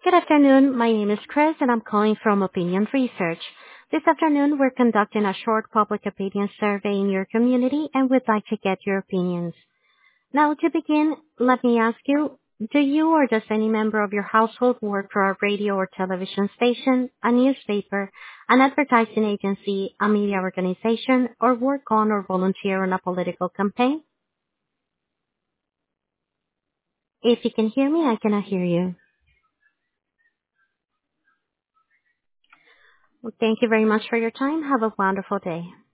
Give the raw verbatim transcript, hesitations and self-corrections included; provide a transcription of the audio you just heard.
Good afternoon. My name is Chris, and I'm calling from Opinion Research. This afternoon, we're conducting a short public opinion survey in your community, and we'd like to get your opinions. Now, to begin, let me ask you, do you or does any member of your household work for a radio or television station, a newspaper, an advertising agency, a media organization, or work on or volunteer on a political campaign? If you can hear me, I cannot hear you. Well, thank you very much for your time. Have a wonderful day.